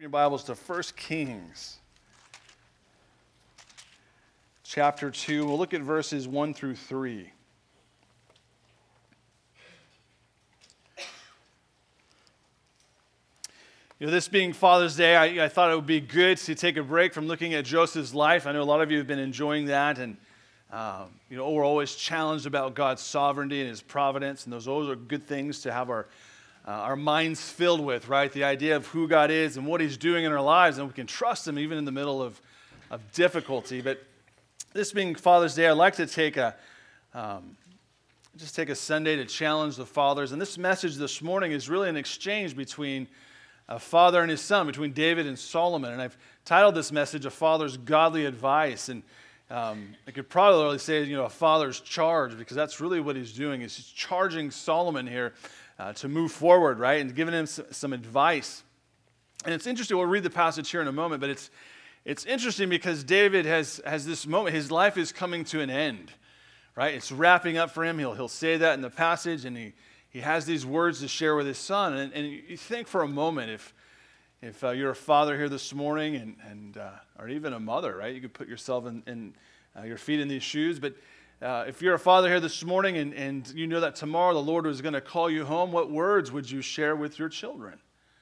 Your Bibles to 1 Kings, chapter 2. We'll look at verses 1 through 3. This being Father's Day, I thought it would be good to take a break from looking at Joseph's life. I know a lot of you have been enjoying that, and we're always challenged about God's sovereignty and His providence, and those are good things to have our minds filled with, right? The idea of who God is and what He's doing in our lives, and we can trust Him even in the middle of difficulty. But this being Father's Day, I'd like to take a Sunday to challenge the fathers. And this message this morning is really an exchange between a father and his son, between David and Solomon. And I've titled this message, A Father's Godly Advice. And I could probably say, a father's charge, because that's really what he's doing, is he's charging Solomon here to move forward, right, and giving him some advice. And it's interesting, we'll read the passage here in a moment, but it's interesting because David has this moment, his life is coming to an end, right? It's wrapping up for him. He'll say that in the passage, and he has these words to share with his son. And you think for a moment, if you're a father here this morning, or even a mother, right? You could put yourself in your feet in these shoes. But if you're a father here this morning and you know that tomorrow the Lord was going to call you home, what words would you share with your children?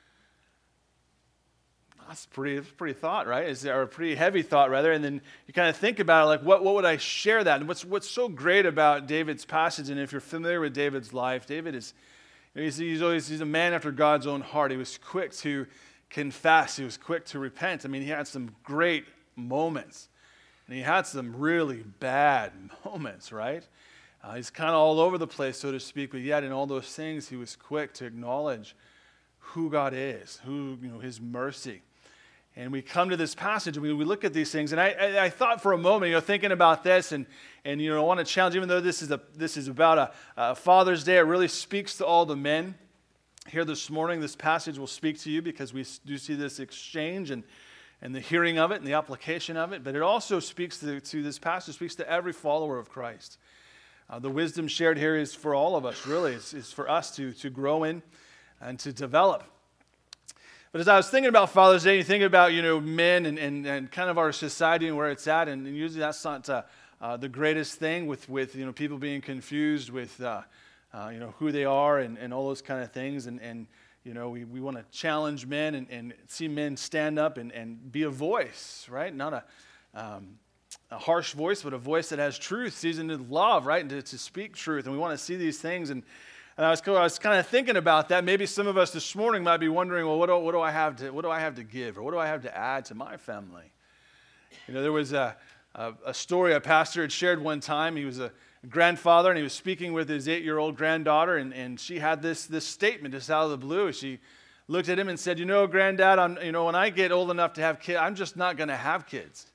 That's a pretty thought, right? Or a pretty heavy thought, rather. And then you kind of think about it, like, what would I share that? And what's so great about David's passage, and if you're familiar with David's life, David is, he's a man after God's own heart. He was quick to confess. He was quick to repent. I mean, he had some great moments. And he had some really bad moments, right? He's kind of all over the place, so to speak, but yet in all those things, he was quick to acknowledge who God is, His mercy. And we come to this passage, and we look at these things, and I thought for a moment, thinking about this, and I want to challenge, even though this is about a Father's Day, it really speaks to all the men here this morning. This passage will speak to you because we do see this exchange and the hearing of it and the application of it, but it also speaks to this passage, speaks to every follower of Christ. The wisdom shared here is for all of us, really. It's for us to grow in and to develop. But as I was thinking about Father's Day, you think about, men and kind of our society and where it's at, and usually that's not the greatest thing with people being confused with, who they are and all those kind of things, and we want to challenge men and see men stand up and be a voice, right? Not a harsh voice, but a voice that has truth, seasoned with love, right? And to speak truth. And we want to see these things. And I was kind of thinking about that. Maybe some of us this morning might be wondering, well, what do I have to give, or what do I have to add to my family? There was a story a pastor had shared one time. He was a grandfather, and he was speaking with his 8-year-old granddaughter, and she had this statement just out of the blue. She looked at him and said, Granddad, when I get old enough to have kids, I'm just not going to have kids.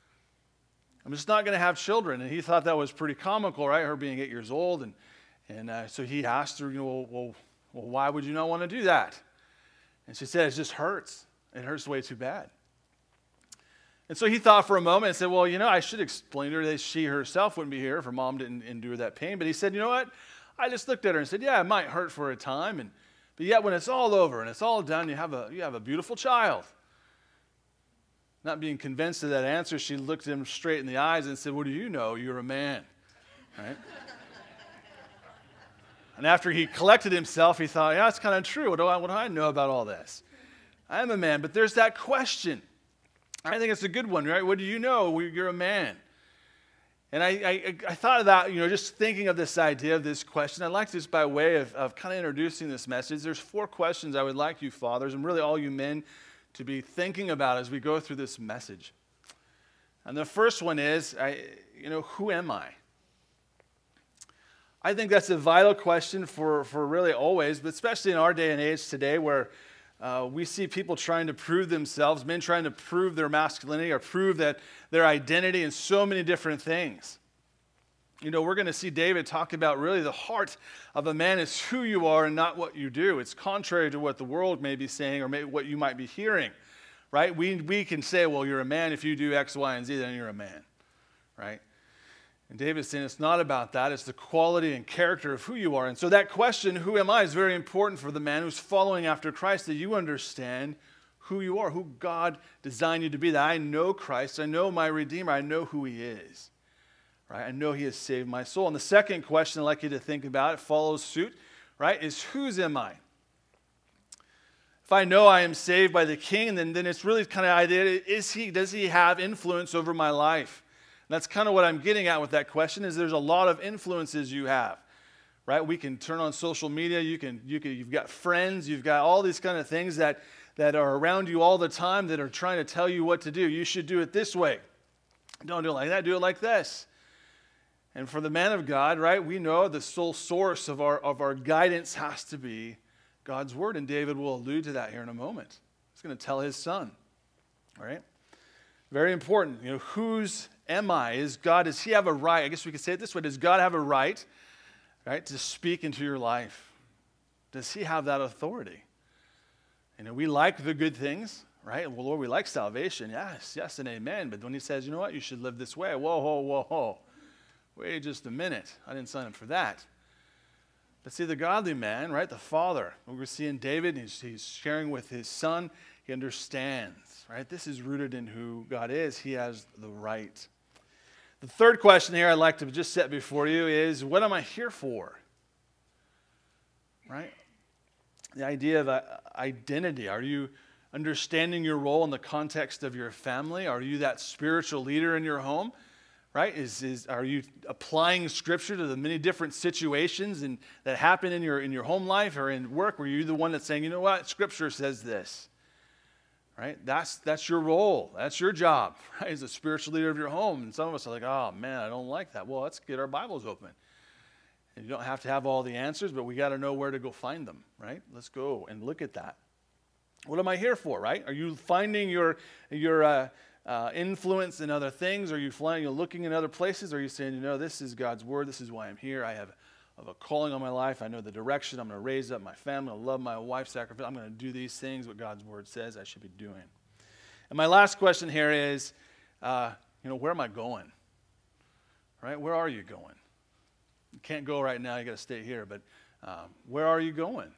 I'm just not going to have children. And he thought that was pretty comical, right? Her being 8 years old, and so he asked her, well, why would you not want to do that? And she said, it just hurts. It hurts way too bad. And so he thought for a moment and said, well, I should explain to her that she herself wouldn't be here if her mom didn't endure that pain. But he said, you know what? I just looked at her and said, yeah, it might hurt for a time, but yet when it's all over and it's all done, you have a beautiful child. Not being convinced of that answer, she looked him straight in the eyes and said, what do you know? You're a man, right? And after he collected himself, he thought, yeah, that's kind of true. What do I know about all this? I am a man, but there's that question. I think it's a good one, right? What do you know? You're a man. And I thought of that, just thinking of this idea of this question. I'd like this by way of kind of introducing this message. There's 4 questions I would like you fathers, and really all you men, to be thinking about as we go through this message. And the first one is, who am I? I think that's a vital question for really always, but especially in our day and age today where we see people trying to prove themselves, men trying to prove their masculinity or prove that their identity in so many different things. We're going to see David talk about really the heart of a man is who you are and not what you do. It's contrary to what the world may be saying or maybe what you might be hearing, right? We can say, well, you're a man if you do X, Y, and Z, then you're a man, right? And David's saying it's not about that. It's the quality and character of who you are. And so that question, who am I, is very important for the man who's following after Christ, that you understand who you are, who God designed you to be, that I know Christ, I know my Redeemer, I know who he is. Right? I know he has saved my soul. And the second question I'd like you to think about, it follows suit, right, is whose am I? If I know I am saved by the King, then it's really kind of idea, does he have influence over my life? And that's kind of what I'm getting at with that question, is there's a lot of influences you have. Right? We can turn on social media, you've got friends, you've got all these kind of things that are around you all the time that are trying to tell you what to do. You should do it this way. Don't do it like that, do it like this. And for the man of God, right, we know the sole source of our guidance has to be God's word, and David will allude to that here in a moment. He's going to tell his son, right? Very important. Whose am I? Does he have a right? I guess we could say it this way. Does God have a right, to speak into your life? Does he have that authority? We like the good things, right? Well, Lord, we like salvation. Yes, and amen. But when he says, you know what, you should live this way. Whoa. Wait just a minute. I didn't sign up for that. But see, the godly man, right, the father, we're seeing David, he's sharing with his son. He understands, right? This is rooted in who God is. He has the right. The third question here I'd like to just set before you is, what am I here for? Right? The idea of identity. Are you understanding your role in the context of your family? Are you that spiritual leader in your home? Right? Are you applying Scripture to the many different situations that happen in your home life or in work? Were you the one that's saying, you know what, Scripture says this? Right? That's your role. That's your job, right? As a spiritual leader of your home. And some of us are like, oh man, I don't like that. Well, let's get our Bibles open. And you don't have to have all the answers, but we got to know where to go find them, right? Let's go and look at that. What am I here for, right? Are you finding your influence in other things? Are you looking in other places? Are you saying, this is God's word. This is why I'm here. I have a calling on my life. I know the direction. I'm going to raise up my family. I love my wife, sacrifice. I'm going to do these things, what God's word says I should be doing. And my last question here is, where am I going? Right? Where are you going? You can't go right now. You got to stay here. But where are you going?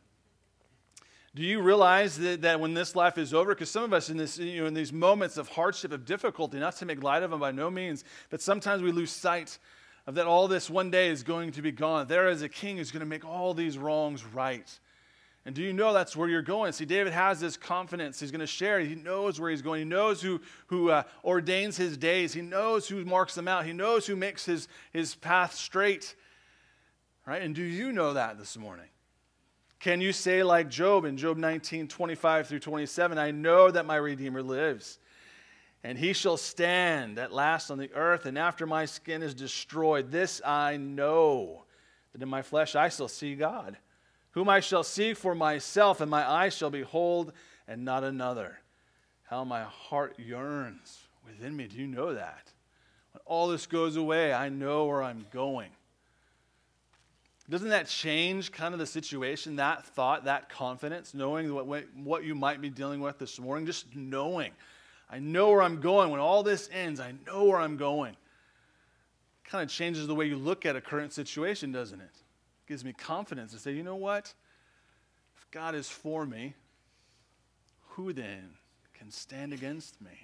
Do you realize that when this life is over, because some of us in these moments of hardship, of difficulty, not to make light of them by no means, but sometimes we lose sight of that all this one day is going to be gone. There is a king who's going to make all these wrongs right. And do you know that's where you're going? See, David has this confidence. He's going to share it. He knows where he's going. He knows who ordains his days. He knows who marks them out. He knows who makes his path straight. Right? And do you know that this morning? Can you say like Job in Job 19:25-27, I know that my Redeemer lives, and he shall stand at last on the earth, and after my skin is destroyed, this I know, that in my flesh I shall see God, whom I shall see for myself, and my eyes shall behold, and not another. How my heart yearns within me. Do you know that? When all this goes away, I know where I'm going. Doesn't that change kind of the situation, that thought, that confidence, knowing what you might be dealing with this morning? Just knowing. I know where I'm going. When all this ends, I know where I'm going. It kind of changes the way you look at a current situation, doesn't it? It gives me confidence to say, you know what? If God is for me, who then can stand against me?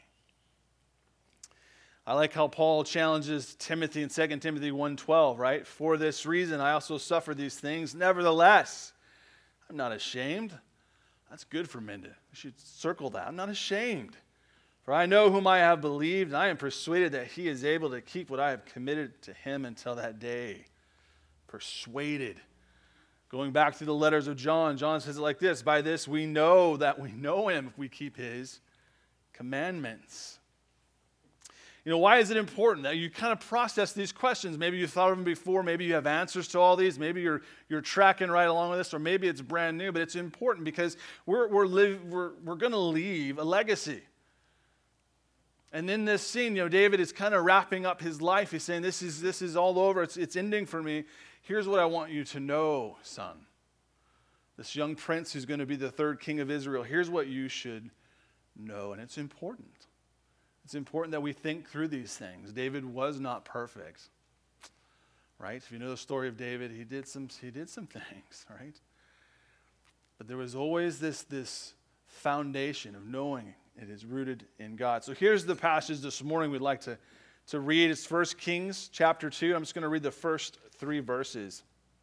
I like how Paul challenges Timothy in 2 Timothy 1:12, right? For this reason I also suffer these things. Nevertheless, I'm not ashamed. That's good for men to, you should circle that. I'm not ashamed. For I know whom I have believed, and I am persuaded that he is able to keep what I have committed to him until that day. Persuaded. Going back to the letters of John, John says it like this, by this we know that we know him if we keep his commandments. Why is it important that you kind of process these questions? Maybe you've thought of them before. Maybe you have answers to all these. Maybe you're tracking right along with this, or maybe it's brand new. But it's important because we're going to leave a legacy. And in this scene, David is kind of wrapping up his life. He's saying, "This is all over. It's ending for me. Here's what I want you to know, son. This young prince who's going to be the third king of Israel. Here's what you should know." And it's important. It's important that we think through these things. David was not perfect, right? If you know the story of David, he did some things, right? But there was always this foundation of knowing it is rooted in God. So here's the passage this morning we'd like to read. It's 1 Kings chapter 2. I'm just going to read the first 3 verses.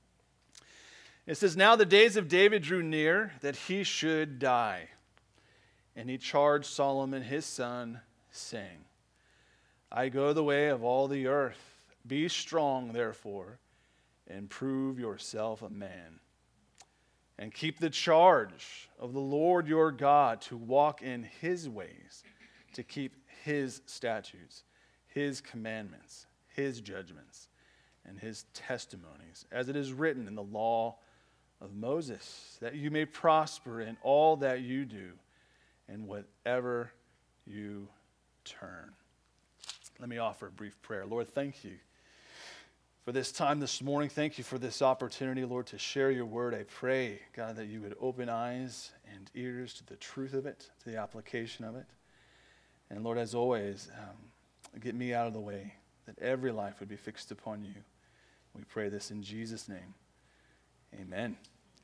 It says, "Now the days of David drew near that he should die. And he charged Solomon his son, saying, I go the way of all the earth. Be strong, therefore, and prove yourself a man. And keep the charge of the Lord your God to walk in his ways, to keep his statutes, his commandments, his judgments, and his testimonies, as it is written in the law of Moses, that you may prosper in all that you do and whatever you turn." Let me offer a brief prayer. Lord, thank you for this time this morning. Thank you for this opportunity, Lord, to share your word. I pray, God, that you would open eyes and ears to the truth of it, to the application of it. And Lord, as always, get me out of the way, that every life would be fixed upon you. We pray this in Jesus' name. Amen.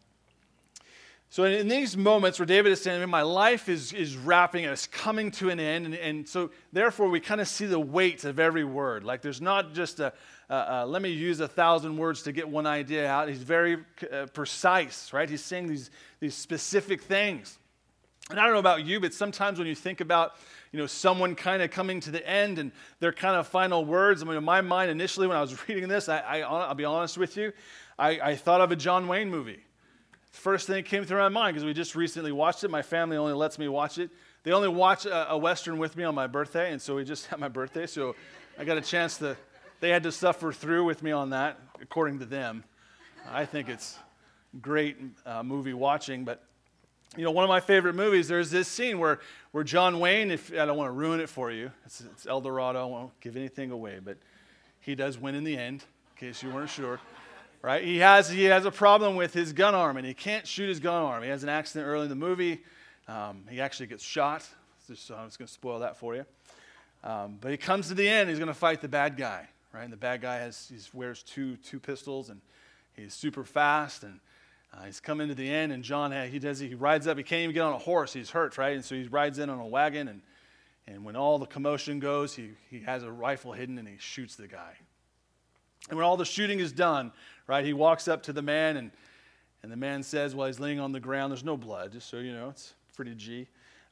So in these moments where David is saying, my life is wrapping, it's coming to an end, and so therefore we kind of see the weight of every word. Like there's not just let me use 1,000 words to get one idea out. He's very precise, right? He's saying these specific things. And I don't know about you, but sometimes when you think about someone kind of coming to the end and their kind of final words, I mean, in my mind initially when I was reading this, I'll be honest with you, I thought of a John Wayne movie. First thing that came through my mind, because we just recently watched it. My family only lets me watch it. They only watch a Western with me on my birthday, and so we just had my birthday, so I got a chance they had to suffer through with me on that, according to them. I think it's great movie watching, but one of my favorite movies, there's this scene where John Wayne, I don't want to ruin it for you, it's El Dorado, I won't give anything away, but he does win in the end, in case you weren't sure. Right? He has a problem with his gun arm, and he can't shoot his gun arm. He has an accident early in the movie. He actually gets shot. So I'm just going to spoil that for you. But he comes to the end. He's going to fight the bad guy. Right? And the bad guy wears two pistols, and he's super fast. And he's coming to the end. And John, he rides up. He can't even get on a horse. He's hurt, right? And so he rides in on a wagon. And when all the commotion goes, he has a rifle hidden, and he shoots the guy. And when all the shooting is done, right, he walks up to the man, and the man says, while he's laying on the ground, there's no blood, just so you know, it's pretty G.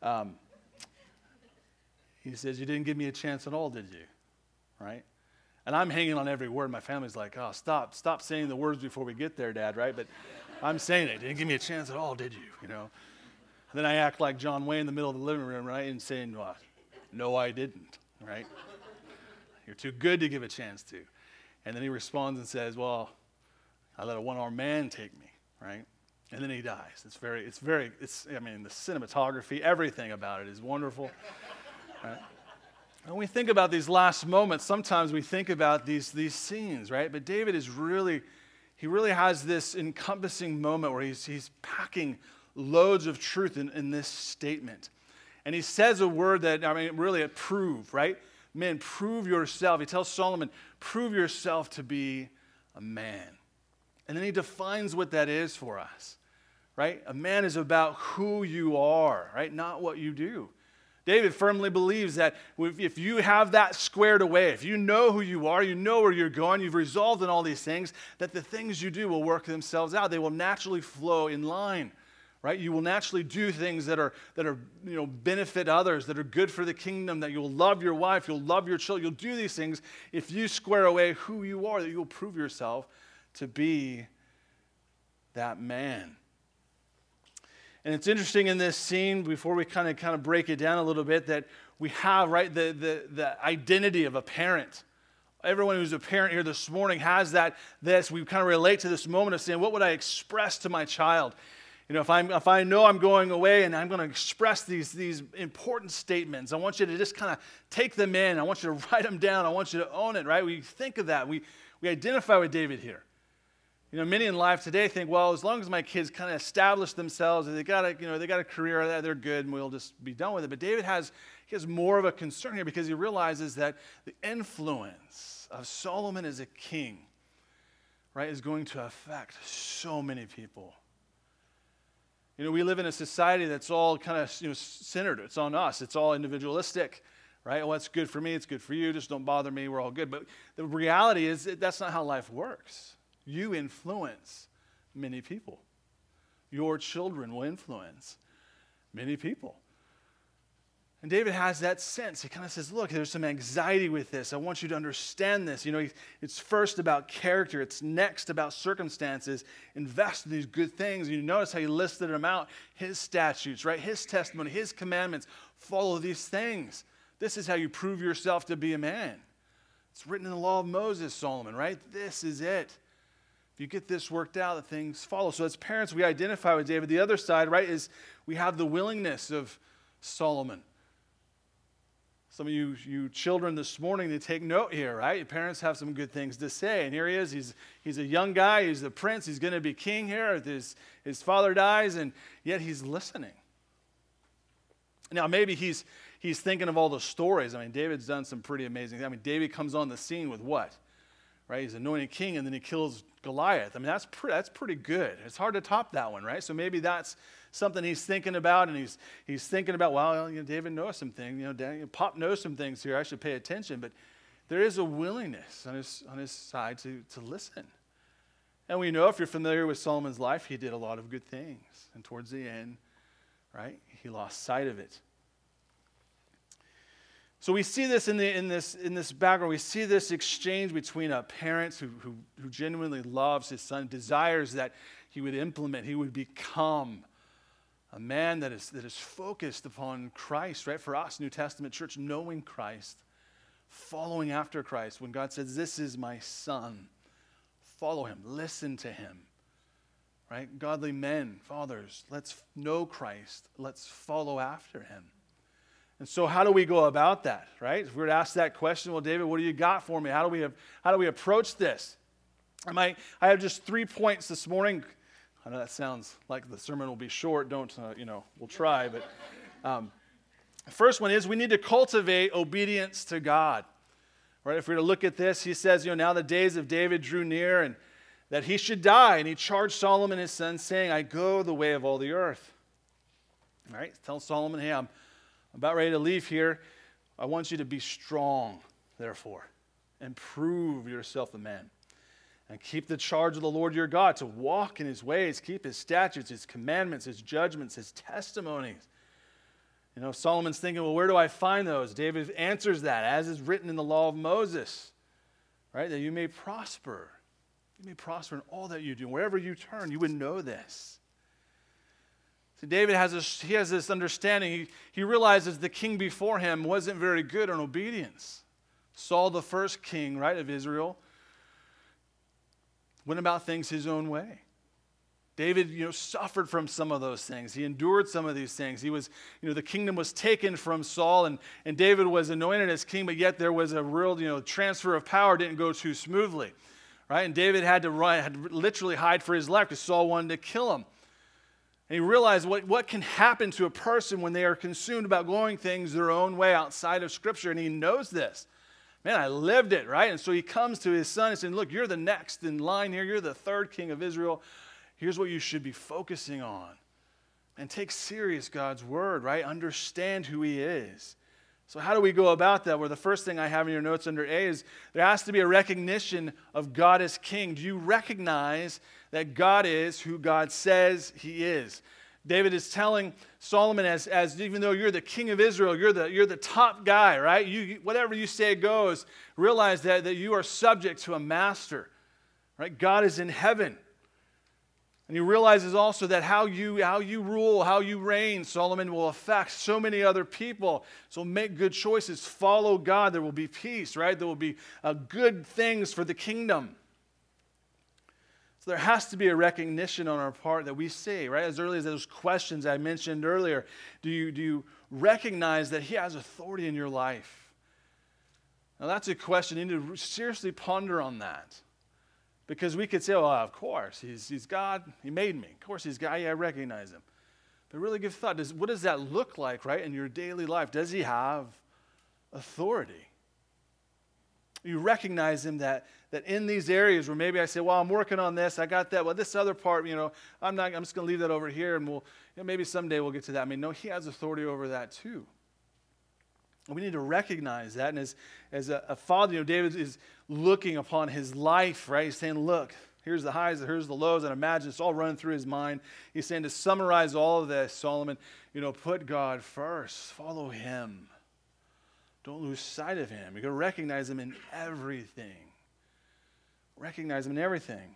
He says, you didn't give me a chance at all, did you? Right? And I'm hanging on every word. My family's like, oh, stop saying the words before we get there, Dad, right? But I'm saying it. Didn't give me a chance at all, did you? And then I act like John Wayne in the middle of the living room, right, and saying, well, no, I didn't, right? You're too good to give a chance to. And then he responds and says, well, I let a one-armed man take me, right? And then he dies. It's the cinematography, everything about it is wonderful. Right? When we think about these last moments, sometimes we think about these scenes, right? But David he really has this encompassing moment where he's packing loads of truth in this statement. And he says a word that, really prove, right? Man, prove yourself. He tells Solomon, prove yourself to be a man. And then he defines what that is for us, right? A man is about who you are, right? Not what you do. David firmly believes that if you have that squared away, if you know who you are, you know where you're going, you've resolved in all these things, that the things you do will work themselves out. They will naturally flow in line. Right? You will naturally do things that are benefit others, that are good for the kingdom, that you'll love your wife, you'll love your children. You'll do these things if you square away who you are, that you will prove yourself to be that man. And it's interesting in this scene, before we kind of break it down a little bit, that we have, right, the identity of a parent. Everyone who's a parent here this morning has this. We kind of relate to this moment of saying, what would I express to my child? If I know I'm going away and I'm going to express these important statements, I want you to just kind of take them in. I want you to write them down. I want you to own it, right? We think of that. We identify with David here. Many in life today think, well, as long as my kids kind of establish themselves, they got a career, they're good, and we'll just be done with it. But David has more of a concern here because he realizes that the influence of Solomon as a king, right, is going to affect so many people. We live in a society that's all kind of centered. It's on us. It's all individualistic, right? What's good for me, it's good for you. Just don't bother me. We're all good. But the reality is that's not how life works. You influence many people. Your children will influence many people. And David has that sense. He kind of says, look, there's some anxiety with this. I want you to understand this. It's first about character. It's next about circumstances. Invest in these good things. You notice how he listed them out. His statutes, right? His testimony, his commandments. Follow these things. This is how you prove yourself to be a man. It's written in the law of Moses, Solomon, right? This is it. If you get this worked out, the things follow. So as parents, we identify with David. The other side, right, is we have the willingness of Solomon. Some of you children this morning, to take note here, right? Your parents have some good things to say. And here he is. He's a young guy. He's the prince. He's going to be king here. His father dies, and yet he's listening. Now, maybe he's thinking of all the stories. I mean, David's done some pretty amazing things. I mean, David comes on the scene with what? Right? He's anointed king, and then he kills Goliath. I mean, that's pretty good. It's hard to top that one, right? So maybe that's something he's thinking about, and he's thinking about, well, David knows some things. Pop knows some things here. I should pay attention. But there is a willingness on his side to listen. And we know, if you're familiar with Solomon's life, he did a lot of good things. And towards the end, right, he lost sight of it. So we see this in this background. We see this exchange between a parent who genuinely loves his son, desires that he would implement, he would become a man that is focused upon Christ, right? For us, New Testament church, knowing Christ, following after Christ. When God says, this is my son, follow him, listen to him, right? Godly men, fathers, let's know Christ. Let's follow after him. And so how do we go about that, right? If we were to ask that question, well, David, what do you got for me? How do we approach this? I have just 3 points this morning. I know that sounds like the sermon will be short. We'll try. But the first one is we need to cultivate obedience to God. Right? If we were to look at this, he says, now the days of David drew near and that he should die. And he charged Solomon his son, saying, I go the way of all the earth. All right? Tell Solomon, hey, I'm about ready to leave here. I want you to be strong, therefore, and prove yourself a man. And keep the charge of the Lord your God, to walk in his ways, keep his statutes, his commandments, his judgments, his testimonies. Solomon's thinking, well, where do I find those? David answers that, as is written in the law of Moses, right? That you may prosper. You may prosper in all that you do. Wherever you turn, you would know this. See, David has this understanding. He realizes the king before him wasn't very good on obedience. Saul, the first king, right, of Israel, went about things his own way. David, suffered from some of those things. He endured some of these things. He was, the kingdom was taken from Saul, and David was anointed as king, but yet there was a real, transfer of power didn't go too smoothly, right? And David had to literally hide for his life because Saul wanted to kill him. And he realized what can happen to a person when they are consumed about going things their own way outside of Scripture, and he knows this. Man, I lived it, right? And so he comes to his son and says, look, you're the next in line here. You're the third king of Israel. Here's what you should be focusing on. And take serious God's word, right? Understand who he is. So how do we go about that? Well, the first thing I have in your notes under A is there has to be a recognition of God as king. Do you recognize that God is who God says he is? David is telling Solomon, as even though you're the king of Israel, you're the top guy, right? Whatever you say goes. Realize that you are subject to a master, right? God is in heaven. And he realizes also that how you rule, how you reign, Solomon, will affect so many other people. So make good choices. Follow God. There will be peace, right? There will be good things for the kingdom. So there has to be a recognition on our part that we see, right? As early as those questions I mentioned earlier, do you recognize that he has authority in your life? Now that's a question. You need to seriously ponder on that. Because we could say, well, of course, he's God, he made me. Of course, he's God, I recognize him. But really give thought, what does that look like, right, in your daily life? Does he have authority? You recognize him that in these areas where maybe I say, well, I'm working on this, I got that, well, this other part, I'm just going to leave that over here, and maybe someday we'll get to that. I mean, no, he has authority over that too. And we need to recognize that. And as a father, David is looking upon his life, right? He's saying, look, here's the highs, here's the lows, and imagine it's all running through his mind. He's saying to summarize all of this, Solomon, put God first. Follow him. Don't lose sight of him. You're going to recognize him in everything. Recognize him in everything.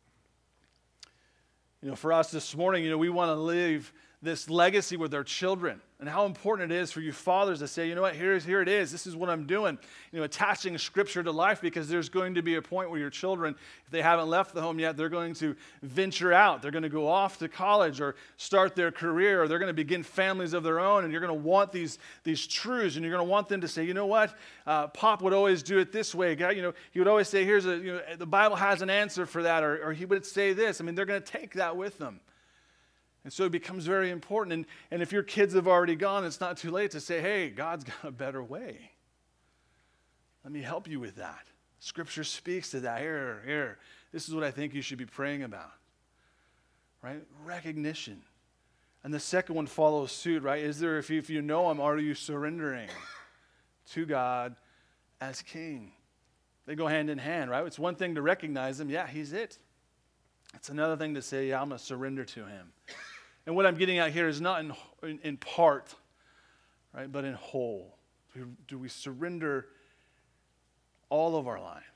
For us this morning, we want to leave this legacy with our children, and how important it is for you fathers to say, you know what, here it is. This is what I'm doing. Attaching Scripture to life, because there's going to be a point where your children, if they haven't left the home yet, they're going to venture out. They're going to go off to college or start their career, or they're going to begin families of their own, and you're going to want these truths, and you're going to want them to say, you know what, Pop would always do it this way. God, he would always say, the Bible has an answer for that, or he would say this. I mean, they're going to take that with them. And so it becomes very important. And if your kids have already gone, it's not too late to say, hey, God's got a better way. Let me help you with that. Scripture speaks to that. Here. This is what I think you should be praying about. Right? Recognition. And the second one follows suit, right? If you know him, are you surrendering to God as king? They go hand in hand, right? It's one thing to recognize him. Yeah, he's it. It's another thing to say, yeah, I'm going to surrender to him. And what I'm getting at here is not in part, right, but in whole. Do we surrender all of our lives?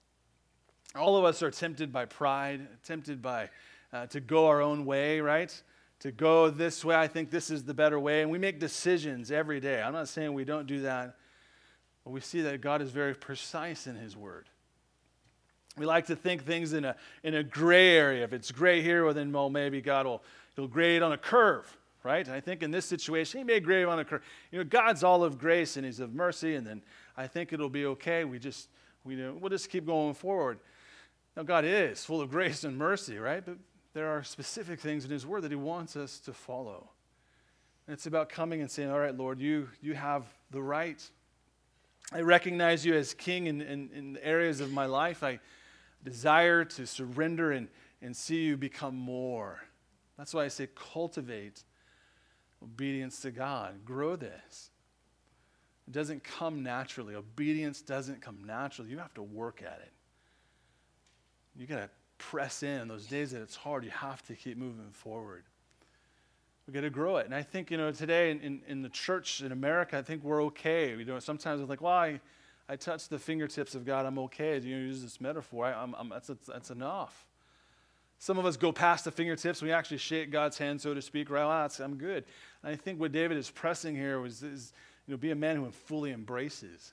All of us are tempted by pride, tempted by to go our own way, right? To go this way, I think this is the better way. And we make decisions every day. I'm not saying we don't do that, but we see that God is very precise in his word. We like to think things in a gray area. If it's gray here, well, then maybe God he'll grade on a curve, right? And I think in this situation, he may grade on a curve. God's all of grace and he's of mercy, and then I think it'll be okay. We'll just keep going forward. Now, God is full of grace and mercy, right? But there are specific things in his word that he wants us to follow. And it's about coming and saying, all right, Lord, you have the right. I recognize you as king in the areas of my life. I desire to surrender and see you become more. That's why I say cultivate obedience to God. Grow this. It doesn't come naturally. Obedience doesn't come naturally. You have to work at it. You got to press in. Those days that it's hard, you have to keep moving forward. We got to grow it. And I think, today in the church in America, I think we're okay. Sometimes it's like, well, I touch the fingertips of God, I'm okay. You use this metaphor. That's enough. Some of us go past the fingertips. We actually shake God's hand, so to speak. Right? Well, I'm good. And I think what David is pressing here is be a man who fully embraces.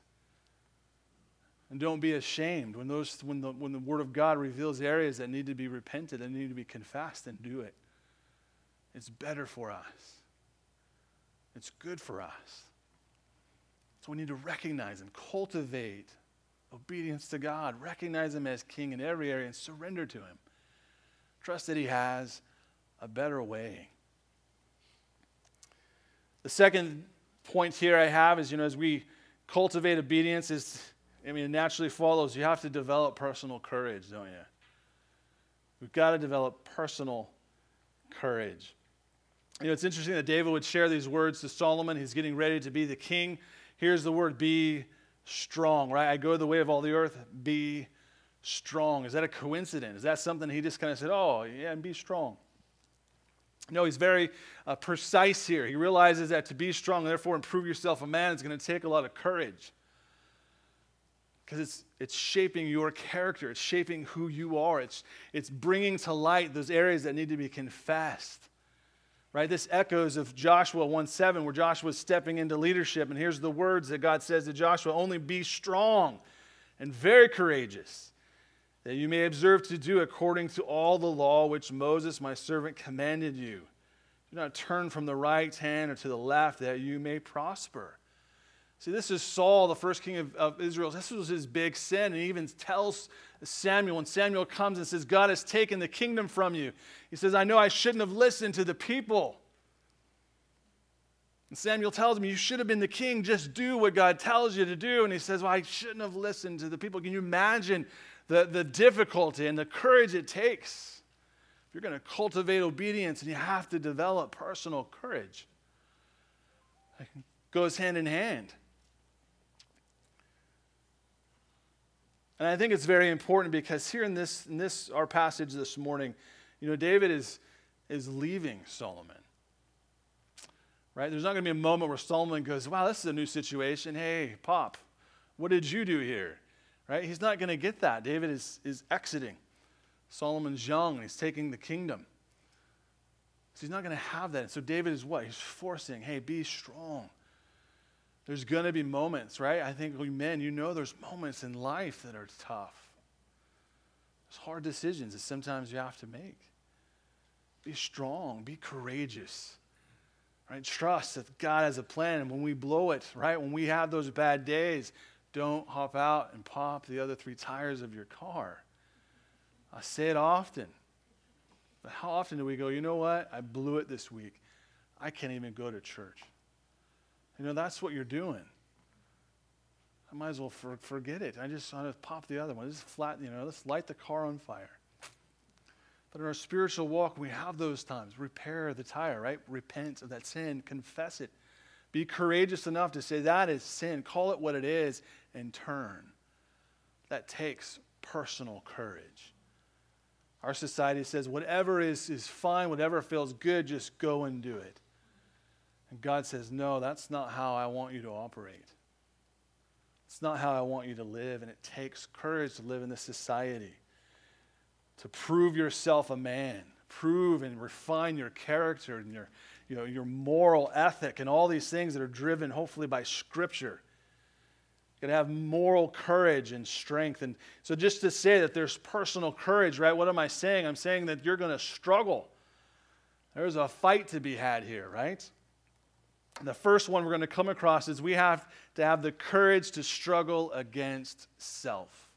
And don't be ashamed when the Word of God reveals areas that need to be repented and need to be confessed, and do it. It's better for us. It's good for us. So we need to recognize and cultivate obedience to God. Recognize him as king in every area and surrender to him. Trust that he has a better way. The second point here I have is, as we cultivate obedience, it naturally follows. You have to develop personal courage, don't you? We've got to develop personal courage. It's interesting that David would share these words to Solomon. He's getting ready to be the king. Here's the word, be strong, right? I go the way of all the earth, be strong. Is that a coincidence? Is that something he just kind of said, oh, yeah, and be strong? No, he's very precise here. He realizes that to be strong, and therefore improve yourself a man, is going to take a lot of courage. Because it's shaping your character. It's shaping who you are. It's bringing to light those areas that need to be confessed. Right? This echoes of Joshua 1:7, where Joshua is stepping into leadership. And here's the words that God says to Joshua: only be strong and very courageous, that you may observe to do according to all the law which Moses, my servant, commanded you. Do not turn from the right hand or to the left, that you may prosper. See, this is Saul, the first king of Israel. This was his big sin. And he even tells Samuel, when Samuel comes and says, God has taken the kingdom from you. He says, I know I shouldn't have listened to the people. And Samuel tells him, you should have been the king. Just do what God tells you to do. And he says, well, I shouldn't have listened to the people. Can you imagine the difficulty and the courage it takes you're going to cultivate obedience, and you have to develop personal courage. It goes hand in hand. And I think it's very important because here in this our passage this morning, David is leaving Solomon. Right? There's not going to be a moment where Solomon goes, wow, this is a new situation. Hey, Pop, what did you do here? Right? He's not going to get that. David is exiting. Solomon's young. He's taking the kingdom. So he's not going to have that. And so David is what? He's forcing, hey, be strong. There's going to be moments, right? I think we men, there's moments in life that are tough. There's hard decisions that sometimes you have to make. Be strong. Be courageous. Right? Trust that God has a plan. And when we blow it, right? When we have those bad days, don't hop out and pop the other 3 tires of your car. I say it often. But how often do we go, you know what? I blew it this week. I can't even go to church. That's what you're doing. I might as well forget it. I just want to pop the other one. Just flat, let's light the car on fire. But in our spiritual walk, we have those times. Repair the tire, right? Repent of that sin. Confess it. Be courageous enough to say that is sin. Call it what it is and turn. That takes personal courage. Our society says whatever is fine, whatever feels good, just go and do it. And God says, no, that's not how I want you to operate. It's not how I want you to live. And it takes courage to live in this society. To prove yourself a man. Prove and refine your character and your moral ethic and all these things that are driven hopefully by Scripture. You're going to have moral courage and strength. And so just to say that there's personal courage, right? What am I saying? I'm saying that you're going to struggle. There's a fight to be had here, right? And the first one we're going to come across is we have to have the courage to struggle against self.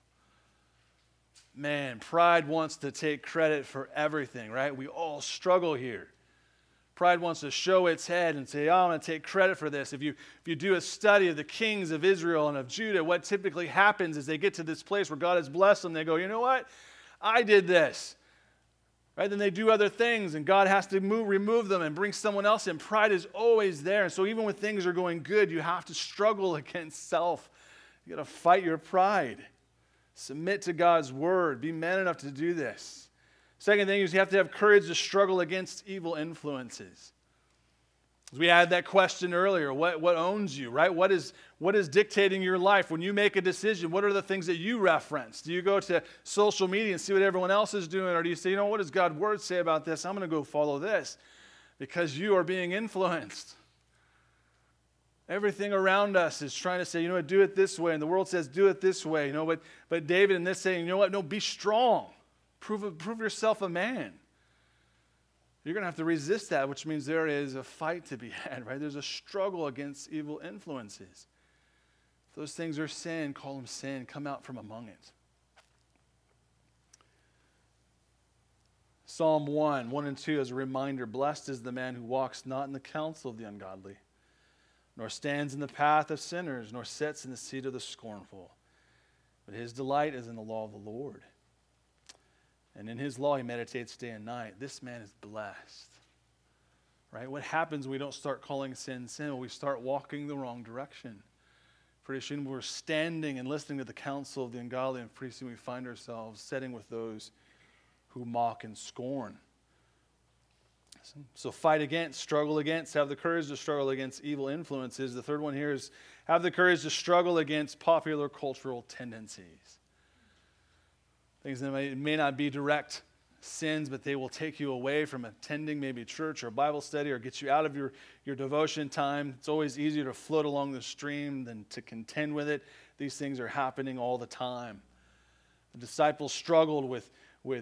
Man, pride wants to take credit for everything, right? We all struggle here. Pride wants to show its head and say, I'm going to take credit for this. If you do a study of the kings of Israel and of Judah, what typically happens is they get to this place where God has blessed them. They go, you know what? I did this. Right? Then they do other things, and God has to remove them and bring someone else in. Pride is always there. And so even when things are going good, you have to struggle against self. You got to fight your pride. Submit to God's word. Be man enough to do this. Second thing is you have to have courage to struggle against evil influences. We had that question earlier. What owns you, right? What is dictating your life? When you make a decision, what are the things that you reference? Do you go to social media and see what everyone else is doing? Or do you say, what does God's word say about this? I'm going to go follow this because you are being influenced. Everything around us is trying to say, do it this way. And the world says, do it this way. But David in this saying, no, be strong. Prove yourself a man. You're going to have to resist that, which means there is a fight to be had, right? There's a struggle against evil influences. If those things are sin, call them sin. Come out from among it. Psalm 1 and 2 as a reminder, blessed is the man who walks not in the counsel of the ungodly, nor stands in the path of sinners, nor sits in the seat of the scornful. But his delight is in the law of the Lord. And in his law he meditates day and night. This man is blessed. Right? What happens when we don't start calling sin sin? When we start walking the wrong direction. Pretty soon we're standing and listening to the counsel of the ungodly, and pretty soon we find ourselves sitting with those who mock and scorn. So fight against, struggle against, have the courage to struggle against evil influences. The third one here is have the courage to struggle against popular cultural tendencies. Things that may not be direct sins, but they will take you away from attending maybe church or Bible study or get you out of your devotion time. It's always easier to float along the stream than to contend with it. These things are happening all the time. The disciples struggled with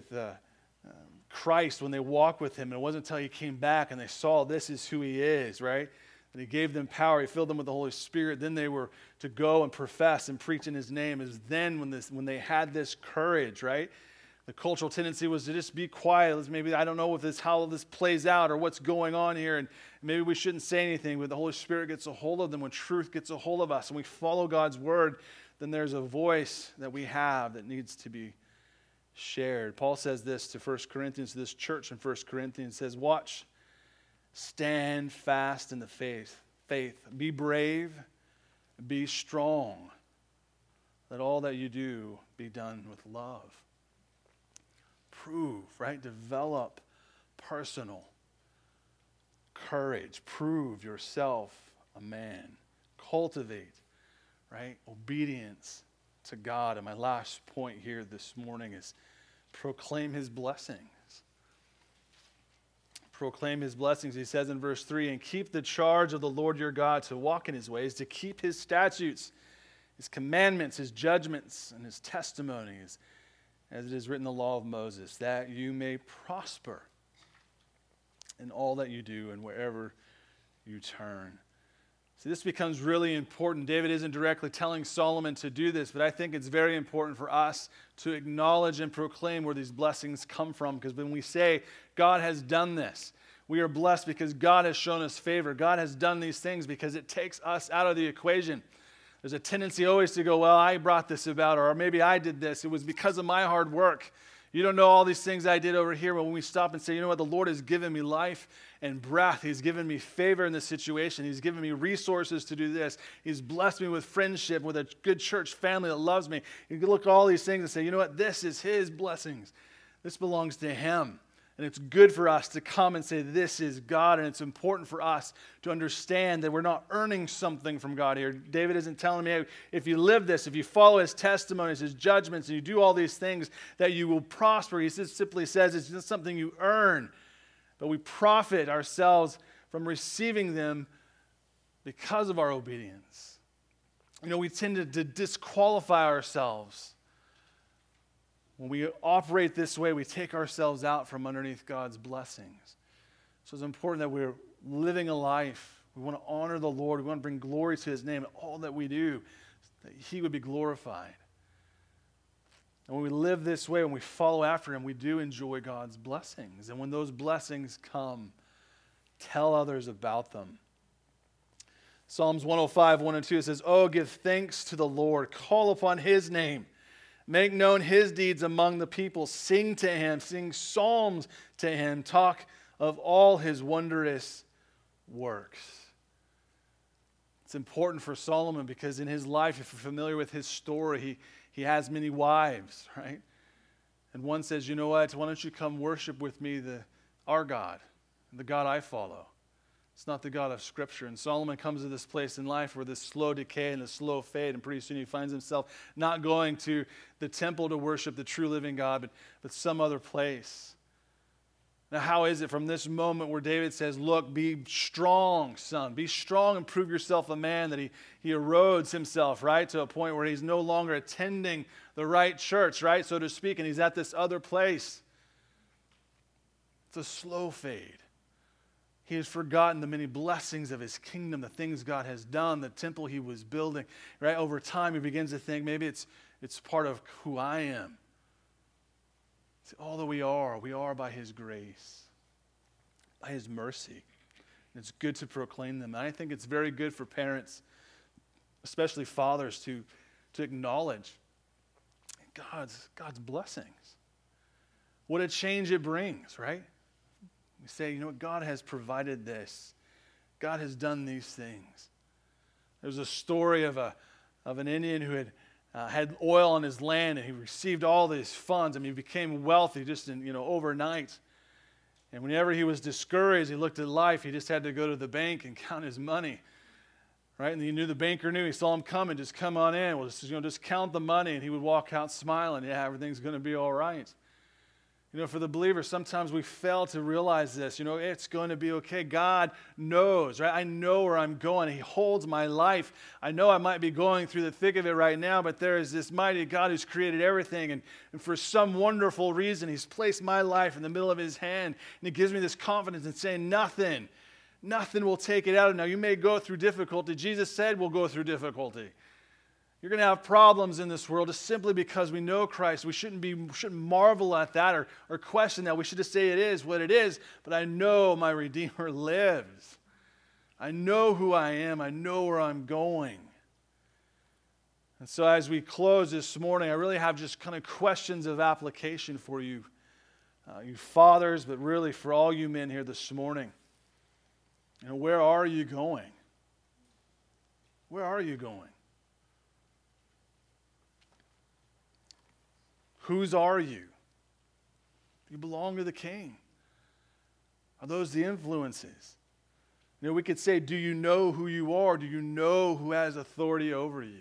Christ when they walked with him, and it wasn't until he came back and they saw this is who he is, right? And he gave them power. He filled them with the Holy Spirit. Then they were to go and profess and preach in his name. It was then when they had this courage, right? The cultural tendency was to just be quiet. Maybe I don't know how this plays out or what's going on here, and maybe we shouldn't say anything. But the Holy Spirit gets a hold of them. When truth gets a hold of us and we follow God's word, then there's a voice that we have that needs to be shared. Paul says this to 1 Corinthians, to this church in 1 Corinthians, says, watch, stand fast in the faith. Be brave, be strong. Let all that you do be done with love. Prove, right? Develop personal courage. Prove yourself a man. Cultivate, right? Obedience to God. And my last point here this morning is proclaim his blessings. Proclaim his blessings. He says in verse 3, and keep the charge of the Lord your God to walk in his ways, to keep his statutes, his commandments, his judgments, and his testimonies, as it is written in the law of Moses, that you may prosper in all that you do and wherever you turn. See, this becomes really important. David isn't directly telling Solomon to do this, but I think it's very important for us to acknowledge and proclaim where these blessings come from, because when we say God has done this, we are blessed because God has shown us favor. God has done these things because it takes us out of the equation. There's a tendency always to go, well, I brought this about, or maybe I did this. It was because of my hard work. You don't know all these things I did over here. But when we stop and say, you know what, the Lord has given me life and breath. He's given me favor in this situation. He's given me resources to do this. He's blessed me with friendship, with a good church family that loves me. You can look at all these things and say, you know what, this is his blessings. This belongs to him. And it's good for us to come and say, this is God. And it's important for us to understand that we're not earning something from God here. David isn't telling me, hey, if you live this, if you follow his testimonies, his judgments, and you do all these things, that you will prosper. He simply says it's not something you earn, but we profit ourselves from receiving them because of our obedience. You know, we tend to disqualify ourselves. When we operate this way, we take ourselves out from underneath God's blessings. So it's important that we're living a life. We want to honor the Lord. We want to bring glory to his name in all that we do, that he would be glorified. And when we live this way, when we follow after him, we do enjoy God's blessings. And when those blessings come, tell others about them. Psalms 105, 1 and 2, it says, oh, give thanks to the Lord. Call upon his name. Make known his deeds among the people. Sing to him. Sing psalms to him. Talk of all his wondrous works. It's important for Solomon because in his life, if you're familiar with his story, he has many wives, right? And one says, you know what? Why don't you come worship with me our God, the God I follow? It's not the God of Scripture. And Solomon comes to this place in life where this slow decay and the slow fade, and pretty soon he finds himself not going to the temple to worship the true living God, but some other place. Now, how is it from this moment where David says, look, be strong, son. Be strong and prove yourself a man, that he erodes himself, right, to a point where he's no longer attending the right church, right, so to speak, and he's at this other place. It's a slow fade. He has forgotten the many blessings of his kingdom, the things God has done, the temple he was building. Right? Over time, he begins to think maybe it's part of who I am. It's all that we are by his grace, by his mercy. And it's good to proclaim them. And I think it's very good for parents, especially fathers, to acknowledge God's blessings. What a change it brings, right? We say, you know what, God has provided this. God has done these things. There's a story of an Indian who had oil on his land, and he received all these funds. I mean, he became wealthy just overnight. And whenever he was discouraged, he looked at life. He just had to go to the bank and count his money, right? And the banker knew. He saw him coming. Just come on in. Well, just count the money, and he would walk out smiling. Yeah, everything's going to be all right. For the believer, sometimes we fail to realize this. It's going to be okay. God knows, right? I know where I'm going. He holds my life. I know I might be going through the thick of it right now, but there is this mighty God who's created everything. And for some wonderful reason, he's placed my life in the middle of his hand. And he gives me this confidence in saying nothing will take it out. Now, you may go through difficulty. Jesus said we'll go through difficulty. You're going to have problems in this world just simply because we know Christ. We shouldn't marvel at that or question that. We should just say it is what it is. But I know my Redeemer lives. I know who I am. I know where I'm going. And so as we close this morning, I really have just kind of questions of application for you, you fathers, but really for all you men here this morning. Where are you going? Where are you going? Whose are you? Do you belong to the King? Are those the influences? We could say, do you know who you are? Do you know who has authority over you?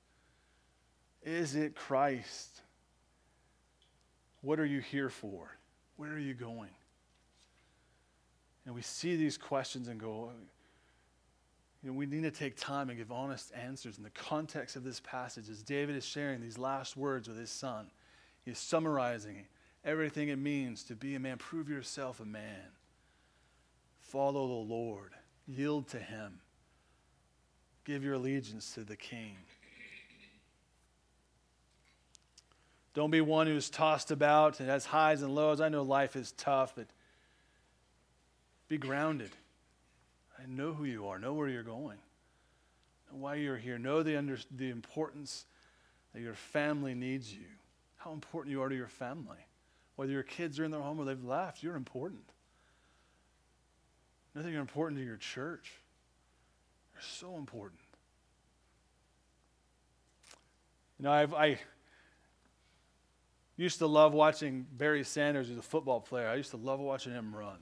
Is it Christ? What are you here for? Where are you going? And we see these questions and go, we need to take time and give honest answers in the context of this passage. As David is sharing these last words with his son, he is summarizing everything it means to be a man. Prove yourself a man. Follow the Lord. Yield to him. Give your allegiance to the King. Don't be one who's tossed about and has highs and lows. I know life is tough, but be grounded. I know who you are. Know where you're going. Know why you're here. Know the importance that your family needs you. How important you are to your family. Whether your kids are in their home or they've left, you're important. Know that you're important to your church. You're so important. I used to love watching Barry Sanders, who's a football player. I used to love watching him run.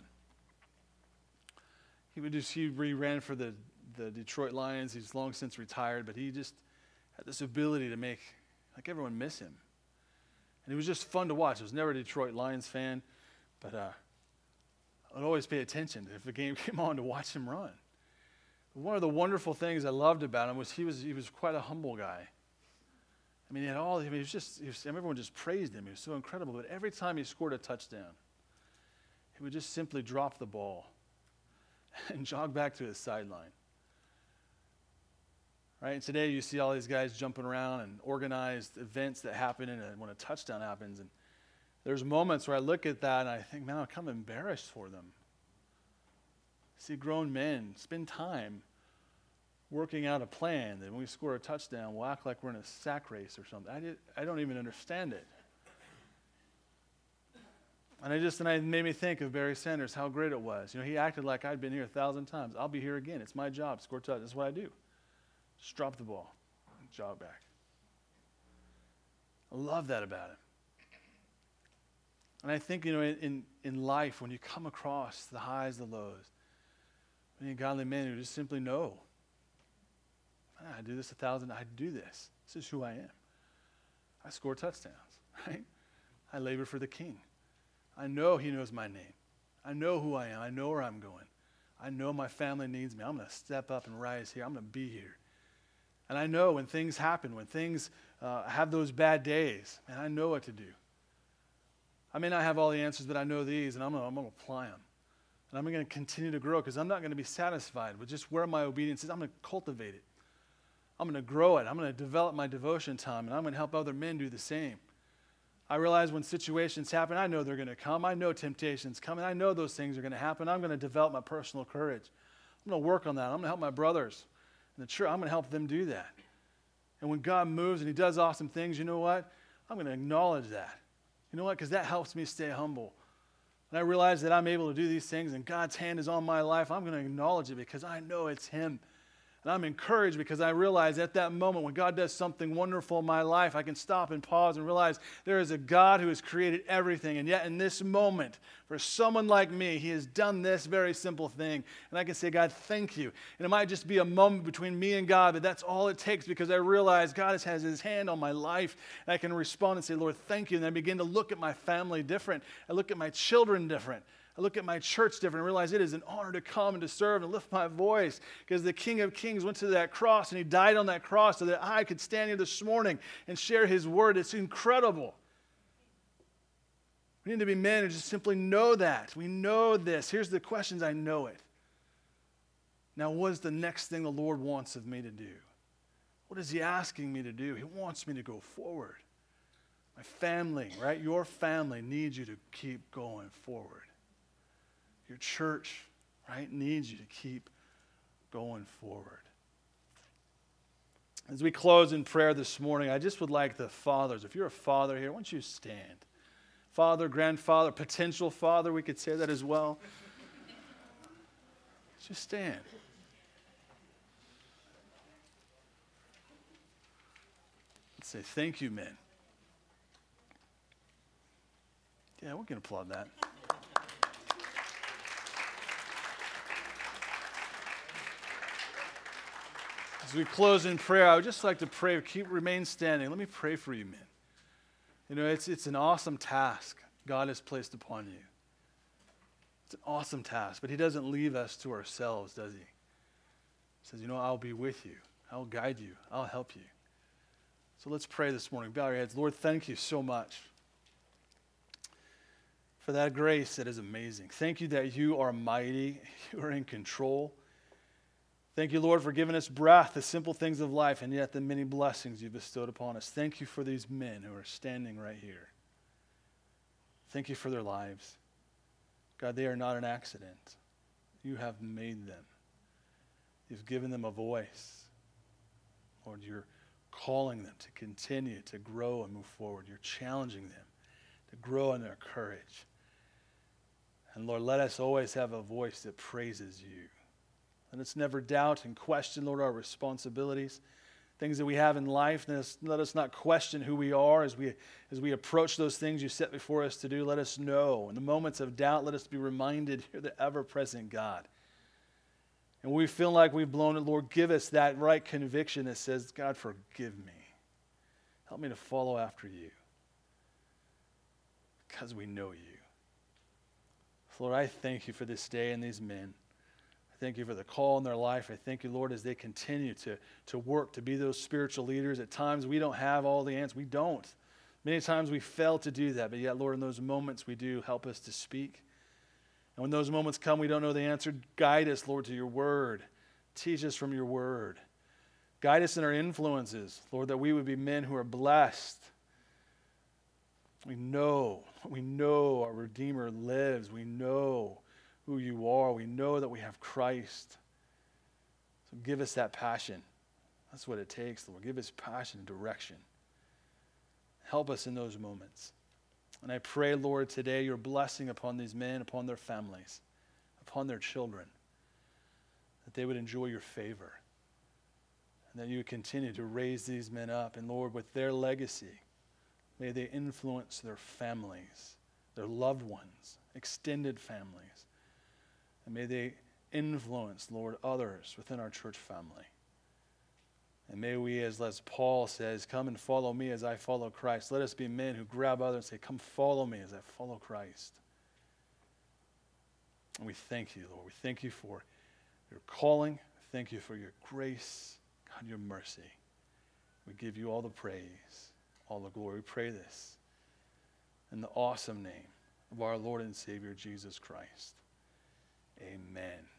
He ran for the Detroit Lions. He's long since retired, but he just had this ability to make everyone miss him. And it was just fun to watch. I was never a Detroit Lions fan, but I'd always pay attention if the game came on to watch him run. One of the wonderful things I loved about him was he was quite a humble guy. Everyone just praised him. He was so incredible. But every time he scored a touchdown, he would just simply drop the ball and jog back to his sideline. Right? And today you see all these guys jumping around and organized events that happen when a touchdown happens. And there's moments where I look at that and I think, man, I'm kind of embarrassed for them. See grown men spend time working out a plan that when we score a touchdown, we'll act like we're in a sack race or something. I don't even understand it. And it made me think of Barry Sanders, how great it was. He acted like I'd been here 1,000 times. I'll be here again. It's my job. Score touchdowns. That's what I do. Just drop the ball and jog back. I love that about him. And I think, in life, when you come across the highs, the lows, we need godly men who just simply know, I do this 1,000, I do this. This is who I am. I score touchdowns, right? I labor for the King. I know he knows my name. I know who I am. I know where I'm going. I know my family needs me. I'm going to step up and rise here. I'm going to be here. And I know when things happen, when things have those bad days, and I know what to do. I may not have all the answers, but I know these, and I'm going to apply them. And I'm going to continue to grow because I'm not going to be satisfied with just where my obedience is. I'm going to cultivate it. I'm going to grow it. I'm going to develop my devotion time, and I'm going to help other men do the same. I realize when situations happen, I know they're going to come. I know temptations come, and I know those things are going to happen. I'm going to develop my personal courage. I'm going to work on that. I'm going to help my brothers in the church. I'm going to help them do that. And when God moves and he does awesome things, you know what? I'm going to acknowledge that. You know what? Because that helps me stay humble. And I realize that I'm able to do these things and God's hand is on my life. I'm going to acknowledge it because I know it's him. And I'm encouraged because I realize at that moment when God does something wonderful in my life, I can stop and pause and realize there is a God who has created everything. And yet in this moment, for someone like me, he has done this very simple thing. And I can say, God, thank you. And it might just be a moment between me and God, but that's all it takes because I realize God has his hand on my life. And I can respond and say, Lord, thank you. And I begin to look at my family different. I look at my children different. I look at my church different and realize it is an honor to come and to serve and lift my voice because the King of Kings went to that cross and he died on that cross so that I could stand here this morning and share his word. It's incredible. We need to be men who just simply know that. We know this. Here's the questions. I know it. Now, what is the next thing the Lord wants of me to do? What is he asking me to do? He wants me to go forward. My family, right? Your family needs you to keep going forward. Your church, right, needs you to keep going forward. As we close in prayer this morning, I just would like the fathers, if you're a father here, why don't you stand? Father, grandfather, potential father, we could say that as well. Just stand. Let's say, thank you, men. Yeah, we can applaud that. As we close in prayer, I would just like to pray, remain standing. Let me pray for you, men. You know, it's an awesome task God has placed upon you. It's an awesome task, but he doesn't leave us to ourselves, does he? He says, you know, I'll be with you. I'll guide you. I'll help you. So let's pray this morning. Bow your heads. Lord, thank you so much for that grace that is amazing. Thank you that you are mighty. You are in control. Thank you, Lord, for giving us breath, the simple things of life, and yet the many blessings you bestowed upon us. Thank you for these men who are standing right here. Thank you for their lives. God, they are not an accident. You have made them. You've given them a voice. Lord, you're calling them to continue to grow and move forward. You're challenging them to grow in their courage. And Lord, let us always have a voice that praises you. Let us never doubt and question, Lord, our responsibilities, things that we have in life. Let us not question who we are as we approach those things you set before us to do. Let us know. In the moments of doubt, let us be reminded you're the ever-present God. And when we feel like we've blown it, Lord, give us that right conviction that says, God, forgive me. Help me to follow after you because we know you. Lord, I thank you for this day and these men. I thank you for the call in their life. I thank you, Lord, as they continue to work to be those spiritual leaders. At times we don't have all the answers. We don't. Many times we fail to do that, but yet, Lord, in those moments we do. Help us to speak. And when those moments come, we don't know the answer. Guide us, Lord, to your word. Teach us from your word. Guide us in our influences, Lord, that we would be men who are blessed. We know our Redeemer lives. We know who you are. We know that we have Christ. So give us that passion. That's what it takes, Lord. Give us passion and direction. Help us in those moments. And I pray, Lord, today your blessing upon these men, upon their families, upon their children, that they would enjoy your favor, and that you would continue to raise these men up. And Lord, with their legacy, may they influence their families, their loved ones, extended families. And may they influence, Lord, others within our church family. And may we, as Paul says, come and follow me as I follow Christ. Let us be men who grab others and say, come follow me as I follow Christ. And we thank you, Lord. We thank you for your calling. Thank you for your grace, God, your mercy. We give you all the praise, all the glory. We pray this in the awesome name of our Lord and Savior, Jesus Christ. Amen.